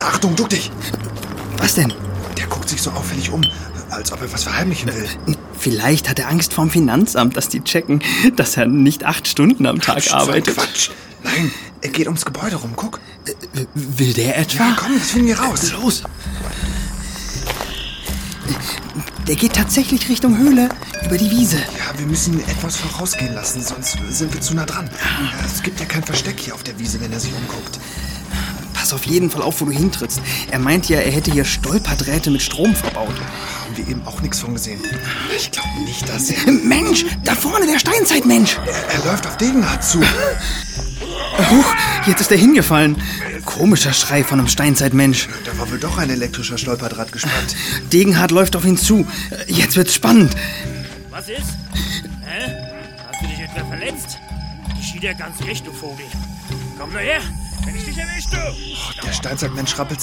Achtung, duck dich! Was denn? Der guckt sich so auffällig um, als ob er was verheimlichen will. Vielleicht hat er Angst vorm Finanzamt, dass die checken, dass er nicht 8 Stunden am Tag arbeitet. Quatsch! Nein, er geht ums Gebäude rum, guck. Will der etwa? Ja, komm, das finden wir raus. Los! Der geht tatsächlich Richtung Höhle, über die Wiese. Ja, wir müssen ihn etwas vorausgehen lassen, sonst sind wir zu nah dran. Es gibt ja kein Versteck hier auf der Wiese, wenn er sich umguckt. Pass auf jeden Fall auf, wo du hintrittst. Er meint ja, er hätte hier Stolperdrähte mit Strom verbaut. Haben wir eben auch nichts von gesehen. Ich glaube nicht, dass er... Mensch, da vorne der Steinzeitmensch. Er läuft auf Degenhardt zu. Huch, jetzt ist er hingefallen. Komischer Schrei von einem Steinzeitmensch. Da war wohl doch ein elektrischer Stolperdraht gespannt. Degenhardt läuft auf ihn zu. Jetzt wird's spannend. Was ist? Hä? Hast du dich etwa verletzt? Geschieht ja ganz recht, du Vogel. Komm nur her, wenn ich dich erwisch, du! Der Steinzeitmensch rappelt